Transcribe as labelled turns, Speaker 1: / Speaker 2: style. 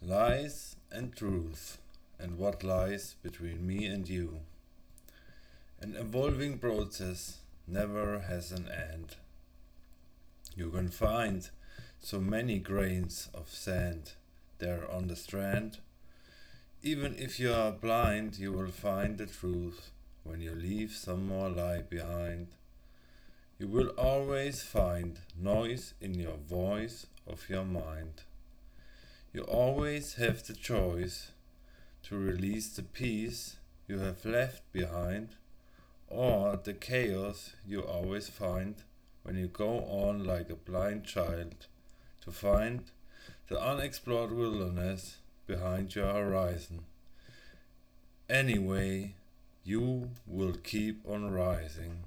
Speaker 1: Lies and truth, and what lies between me and you. An evolving process never has an end. You can find so many grains of sand there on the strand. Even if you are blind, you will find the truth when you leave some more lie behind. You will always find noise in your voice of your mind. You always have the choice to release the peace you have left behind, or the chaos you always find when you go on like a blind child to find the unexplored wilderness behind your horizon. Anyway, you will keep on rising.